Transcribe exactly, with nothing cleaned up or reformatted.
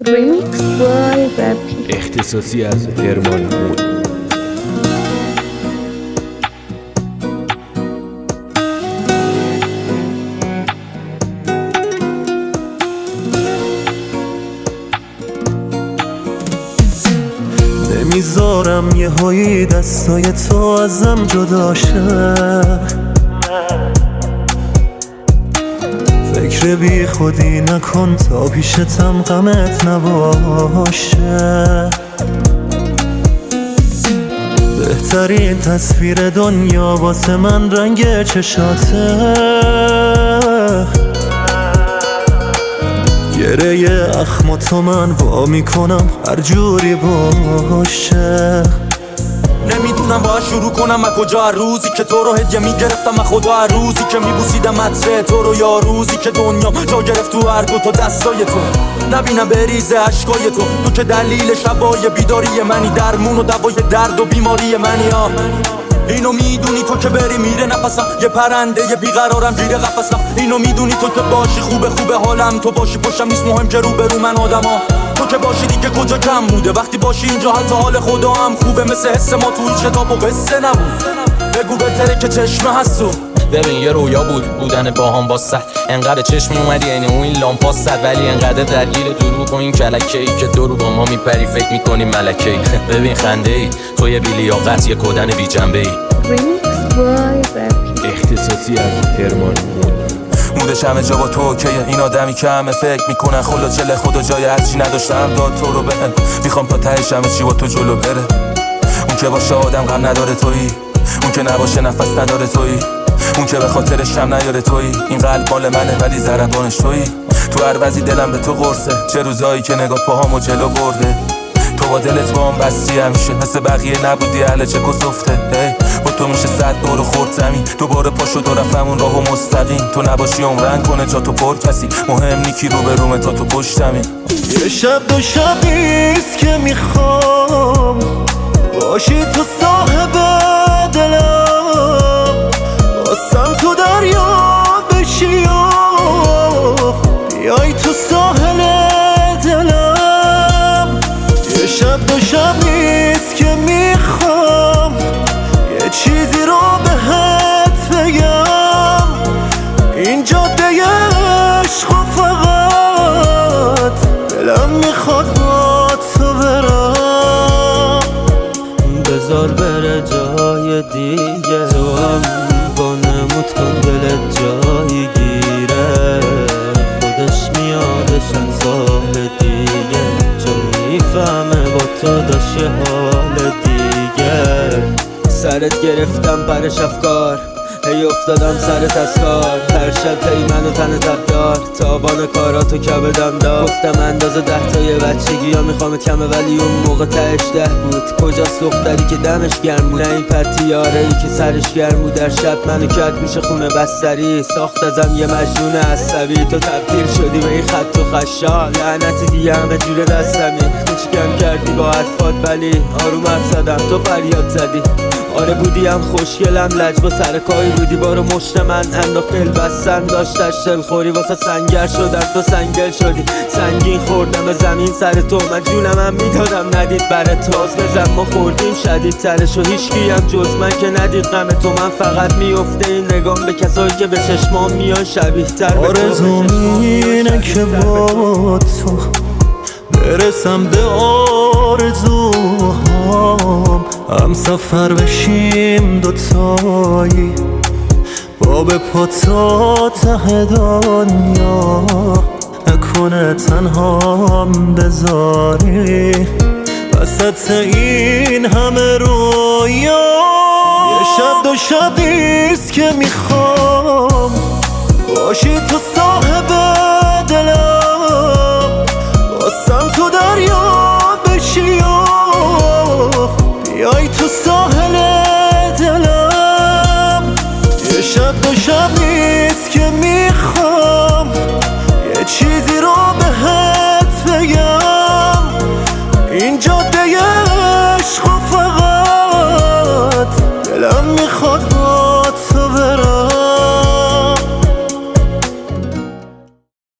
Remix by Rappy. اختصاصی از هرمان مود. نمیذارم یه هایی دستای تو ازم جدا شه، فکر بی خودی نکن تا پیشتم غمت نباشه. بهترین تصویر دنیا واسه من رنگ چشاته، گره اخم تو من وا میکنم هر جوری باشه. نمیدونم باید شروع کنم از کجا، هر روزی که تو رو هدیه میگرفتم از خدا، هر روزی که میبوسیدم عطر تو رو، یا روزی که دنیا جا گرفت تو هر دو تا دستای تو. نبینم بریزه عشقای تو، تو که دلیل شبای بیداری منی، درمون و دوای درد و بیماری منی. ها اینو میدونی تو که بری میره نفسم، یه پرنده یه بیقرارم گیره قفسم. اینو میدونی تو که باشی خوبه خوبه حالم، تو باشی پشتم نیست مهم که رو برو من آدما. تو که باشی دیگه کجا کم بوده، وقتی باشی اینجا حتی حال خدا هم خوبه. مثل حس ما تو این کتاب و قصه نبود، بگو بهتره که چشمه هستو. ببین یه رویا بود بودن با هم با ست، انقدر چشم اومدی یعنی اون این لامپا صد، ولی انقدر درگیر دروغ و این کلکه ای که دورو با ما میپری فکر میکنی ملکه ای. ببین خنده ای تو یه بیلیاقت یه کدن بی جنبه ای. Remix by Rappy. اختصاصی از هرمان مود. مودش همه جا با تو اوکیه، این آدمی که همه فکر میکنن خلا چله خدا جای هرچی نداشتم داد تو رو بهم. میخوام تا تهش همه چی با تو جلو بره، اون که باشه آدم غم نداره تویی، اون که نباشه نفس نداره تویی، اون که به خاطرش هم نیاره تویی. این قلب مال منه ولی ضربانش تویی، تو هر وضعی دلم به تو قرصه. چه روزایی که نگاه پاهامو جلو برده، تو با دلت با هم بستی همیشه، مثل بقیه نبودی اهل چه کسفته. با تو میشه صد دور خورد زمین، دوباره پاشو دو رفتمون راهو مستقیم. تو نباشی عمرن کنه جا تو پر کسی، مهم نیکی رو به رومه تا تو پشتمی. یه شب دو شبیست که میخوام باشی تو صاحب دلم، واسم تو دریا بشی و بیای تو ساحل دلم. یه شب دو شبیست که میخوام یه چیزی رو بهت بگم، این جاده عشق و فقط دلم میخواد با تو برم. بذار بره جای دیگه، تو هم بانمود کن دلت جایی گیره، خودش میادش از راه دیگه، چون میفهمه با تو داشته حال دیگه. سرت گرفتم پرش افکار، هی افتادم سرت از کار، هر شب هی منو تن تب دار، تابان کاراتو کبدم دار. گفتم اندازه ده تا یه بچگی ها میخوامت کمه، ولی اون موقع تهش ده بود. کجاست دختری که دمش گرم بود، نه این پتیاره ای که سرش گرم بود. در شب منو کرد میشه خونه بستری، ساخت ازم یه مجنون عصبی. تو تبدیل شدی به این خط و خشا، لعنت دیگه همه جوره دستمی. تو کم کردی با حرفات ولی آروم حرف زدم، تو فریاد زدی. آره بودی هم خوشگلم لج با سرکایی رودی، بارو مشت من انداخت دل بستن داشتش دلخوری واسه سنگر شدم، تو سنگل شدی. سنگین خوردم به زمین سر تو، من جونم هم میدادم ندید بره تاز بزن. ما خوردیم شدید ترشو هیچکی هم جز من که ندید غم تو. من فقط میفته این نگام به کسایی که به چشمام میان شبیه تر به تو. آرزوم اینه که با تو برسم به آرزوهام، هم سفر بشیم دوتایی، با به پا تا ته دنیا، نکنه تنهام بذاری وسط این همه رویا. یه شب دو شبیست که میخوام باشی تو سا